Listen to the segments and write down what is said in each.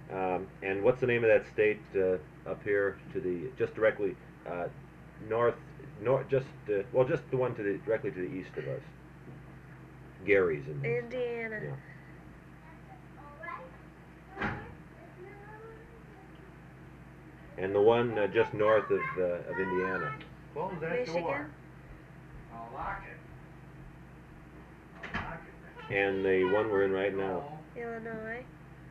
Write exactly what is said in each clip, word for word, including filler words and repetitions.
Um, and what's the name of that state uh, up here to the just directly uh, north, north, just uh, well, just the one to the directly to the east of us. Gary's in this. Indiana. Yeah. And the one uh, just north of uh, of Indiana. Close that Michigan. door. I'll lock it. I'll lock it. And the one we're in right now. Illinois.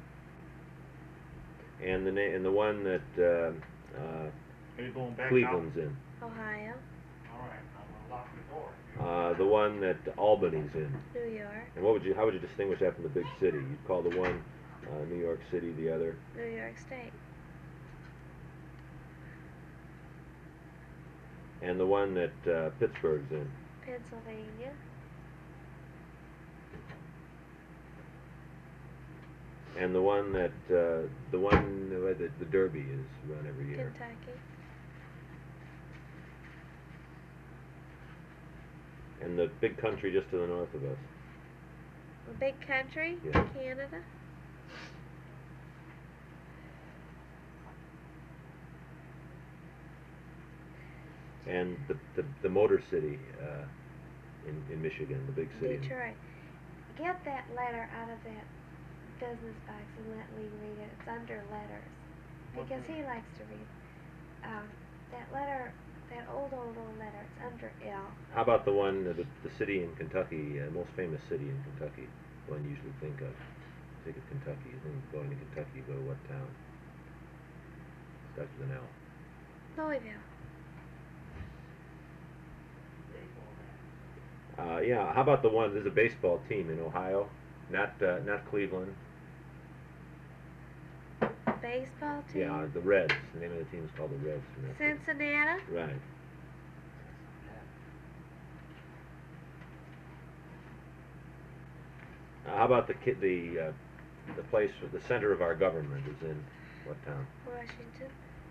And the na- and the one that uh, uh, Are you going back Cleveland's in. Ohio. All right, I'm gonna lock the door. Uh, the one that Albany's in. New York. And what would you? How would you distinguish that from the big city? You'd call the one uh, New York City, the other. New York State. And the one that uh, Pittsburgh's in. Pennsylvania. And the one that uh, the one where the, the Derby is run every year. Kentucky. And the big country just to the north of us. A big country. Yeah. Canada. And the the, the Motor City uh, in in Michigan, the big city. Detroit. Get that letter out of that business box and let Lee read it. It's under letters. Because he likes to read. Um, that letter, that old, old, old letter, it's under L. How about the one, uh, the, the city in Kentucky, uh, most famous city in Kentucky, one you usually think of? Think of Kentucky. You think going to Kentucky, you go to what town? Starts with an L. Louisville. Uh, yeah. How about the one? There's a baseball team in Ohio, not uh, not Cleveland. Baseball team. Yeah, the Reds. The name of the team is called the Reds. from that city. Cincinnati. Right. Uh, how about the ki- the uh, the place, the center of our government is in what town? Washington.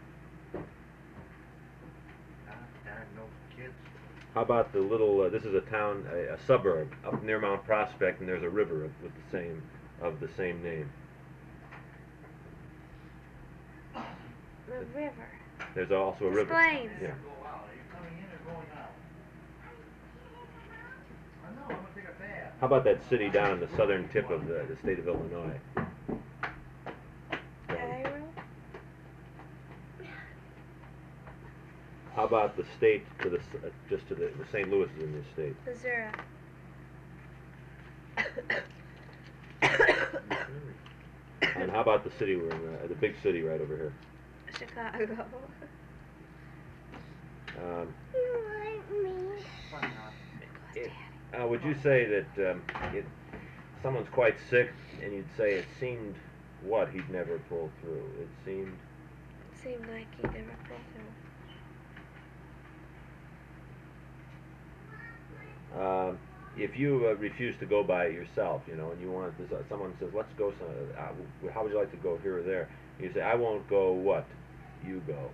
I, I know kids. How about the little? Uh, this is a town, a, a suburb up near Mount Prospect, and there's a river of, with the same of the same name. The river. There's also a Des river. Plaines. Yeah. Go out. Are you coming in or going out? I know, I'm gonna take a bath. How about that city down in the southern tip of the, the state of Illinois? Cairo. How about the state to the s- uh, just to the, the Saint Louis is in this state? Missouri. And how about the city we're in, uh, the big city right over here? Chicago. Um, You like me? Why not? it, uh, would you say that um, it, someone's quite sick, and you'd say it seemed what he'd never pull through? It seemed. It seemed like he never pulled through. Um, if you uh, refuse to go by it yourself, you know, and you want this, uh, someone says, "Let's go. Some, uh, w- how would you like to go here or there?" You say, "I won't go." What? You go.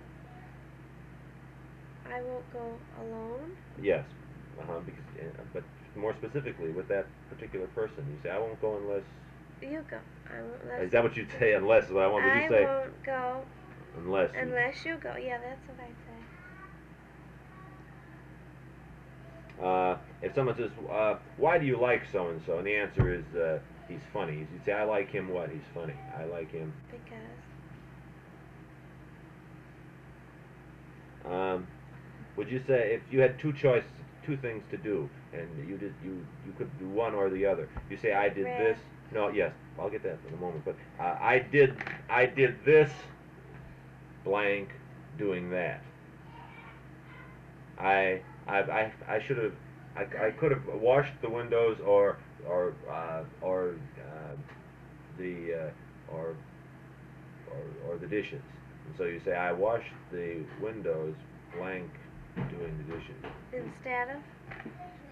I won't go alone. Yes. Uh-huh. Because, uh, but more specifically, with that particular person, you say, "I won't go unless." You go. I won't. Let's Is that what you say? Unless what I want? Would I you say won't go unless? you- unless you go. Yeah, that's what I say. Uh, if someone says, uh, "Why do you like so and so?" and the answer is, uh, "He's funny," you say, "I like him. What? He's funny. I like him." Because Um, would you say if you had two choices, two things to do, and you did you you could do one or the other? You say, "I did Red. this." No, yes, I'll get that in a moment. But uh, I did I did this blank doing that. I I I, I should have I, I could have washed the windows or or uh, or uh, the uh, or, or or the dishes. And so you say, "I washed the windows blank doing the dishes." instead of